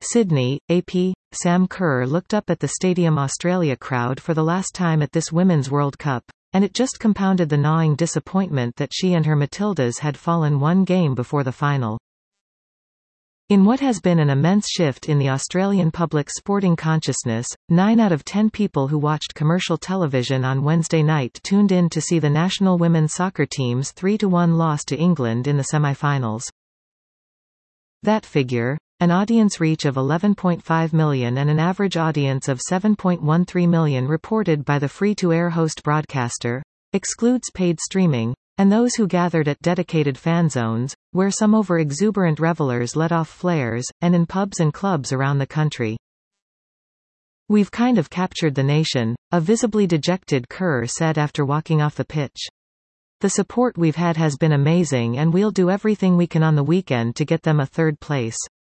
Sydney, AP. Sam Kerr looked up at the Stadium Australia crowd for the last time at this Women's World Cup, and it just compounded the gnawing disappointment that she and her Matildas had fallen one game before the final. In what has been an immense shift in the Australian public sporting consciousness, 9 out of 10 people who watched commercial television on Wednesday night tuned in to see the national women's soccer team's 3-1 loss to England in the semi-finals. That figure, an audience reach of 11.5 million and an average audience of 7.13 million reported by the free-to-air host broadcaster, excludes paid streaming, and those who gathered at dedicated fan zones, where some over-exuberant revelers let off flares, and in pubs and clubs around the country. "We've kind of captured the nation," a visibly dejected Kerr said after walking off the pitch. "The support we've had has been amazing and we'll do everything we can on the weekend to get them a third place."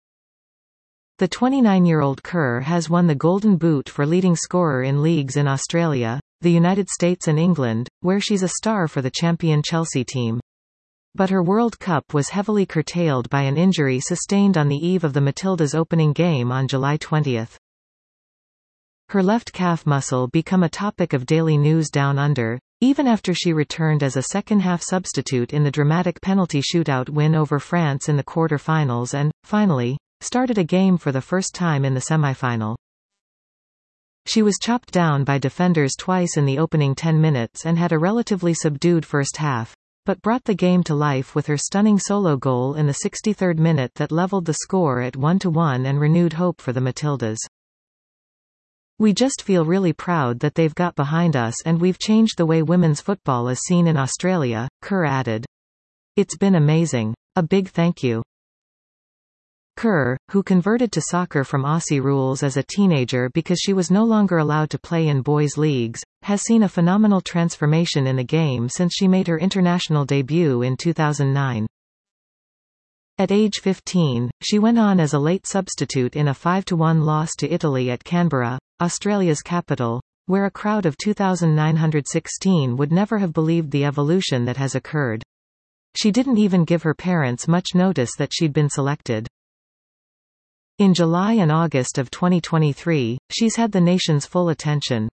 The 29-year-old Kerr has won the Golden Boot for leading scorer in leagues in Australia, the United States and England, where she's a star for the champion Chelsea team. But her World Cup was heavily curtailed by an injury sustained on the eve of the Matildas' opening game on July 20. Her left calf muscle became a topic of daily news down under, even after she returned as a second-half substitute in the dramatic penalty shootout win over France in the quarter-finals and, finally, started a game for the first time in the semi-final. She was chopped down by defenders twice in the opening 10 minutes and had a relatively subdued first half, but brought the game to life with her stunning solo goal in the 63rd minute that leveled the score at 1-1 and renewed hope for the Matildas. "We just feel really proud that they've got behind us and we've changed the way women's football is seen in Australia," Kerr added. "It's been amazing. A big thank you." Kerr, who converted to soccer from Aussie rules as a teenager because she was no longer allowed to play in boys' leagues, has seen a phenomenal transformation in the game since she made her international debut in 2009. At age 15, she went on as a late substitute in a 5-1 loss to Italy at Canberra, Australia's capital, where a crowd of 2,916 would never have believed the evolution that has occurred. She didn't even give her parents much notice that she'd been selected. In July and August of 2023, she's had the nation's full attention.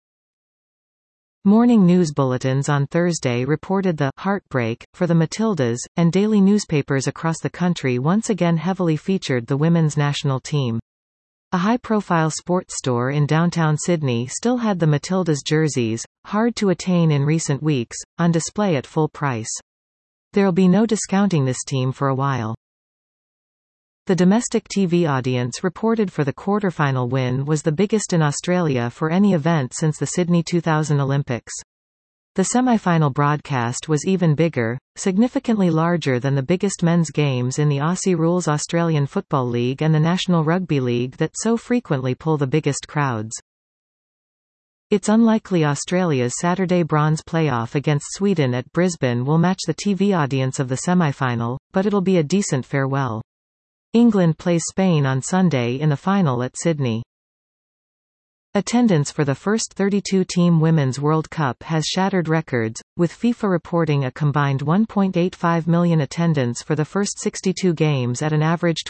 Morning news bulletins on Thursday reported the heartbreak for the Matildas, and daily newspapers across the country once again heavily featured the women's national team. A high-profile sports store in downtown Sydney still had the Matildas jerseys, hard to attain in recent weeks, on display at full price. There'll be no discounting this team for a while. The domestic TV audience reported for the quarter-final win was the biggest in Australia for any event since the Sydney 2000 Olympics. The semi-final broadcast was even bigger, significantly larger than the biggest men's games in the Aussie Rules Australian Football League and the National Rugby League that so frequently pull the biggest crowds. It's unlikely Australia's Saturday bronze playoff against Sweden at Brisbane will match the TV audience of the semi-final, but it'll be a decent farewell. England plays Spain on Sunday in the final at Sydney. Attendance for the first 32-team Women's World Cup has shattered records, with FIFA reporting a combined 1.85 million attendance for the first 62 games at an average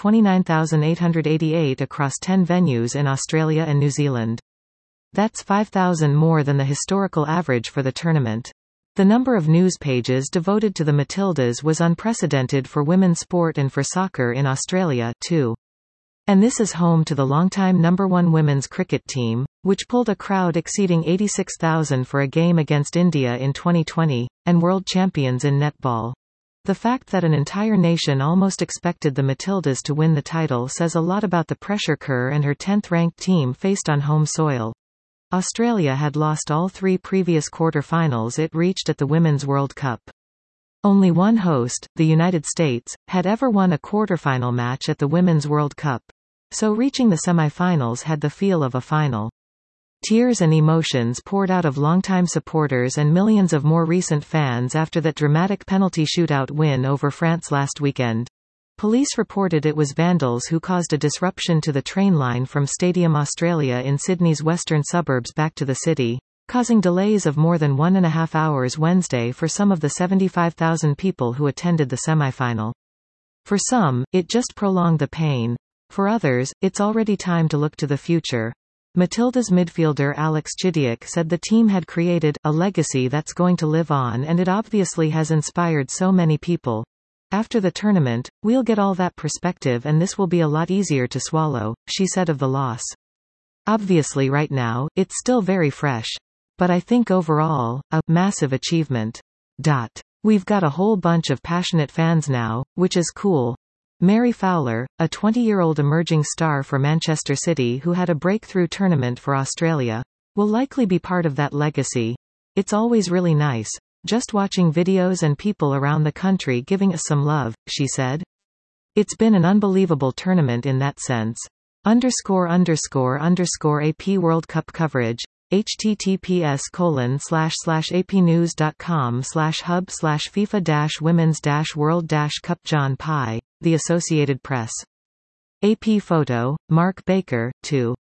29,888 across 10 venues in Australia and New Zealand. That's 5,000 more than the historical average for the tournament. The number of news pages devoted to the Matildas was unprecedented for women's sport and for soccer in Australia, too. And this is home to the longtime number 1 women's cricket team, which pulled a crowd exceeding 86,000 for a game against India in 2020, and world champions in netball. The fact that an entire nation almost expected the Matildas to win the title says a lot about the pressure Kerr and her 10th-ranked team faced on home soil. Australia had lost all 3 previous quarter-finals it reached at the Women's World Cup. Only one host, the United States, had ever won a quarter-final match at the Women's World Cup. So reaching the semi-finals had the feel of a final. Tears and emotions poured out of longtime supporters and millions of more recent fans after that dramatic penalty shootout win over France last weekend. Police reported it was vandals who caused a disruption to the train line from Stadium Australia in Sydney's western suburbs back to the city, causing delays of more than 1.5 hours Wednesday for some of the 75,000 people who attended the semi-final. For some, it just prolonged the pain. For others, it's already time to look to the future. Matilda's midfielder Alex Chidiac said the team had created a legacy that's going to live on, and it obviously has inspired so many people. After the tournament, we'll get all that perspective and this will be a lot easier to swallow, she said of the loss. Obviously right now, it's still very fresh. But I think overall, a massive achievement. We've got a whole bunch of passionate fans now, which is cool. Mary Fowler, a 20-year-old emerging star for Manchester City who had a breakthrough tournament for Australia, will likely be part of that legacy. It's always really nice. Just watching videos and people around the country giving us some love, she said. It's been an unbelievable tournament in that sense. ____AP World Cup coverage. https://apnews.com/hub/FIFA-Women's-World-Cup John Pye, The Associated Press. AP photo, Mark Baker, 2.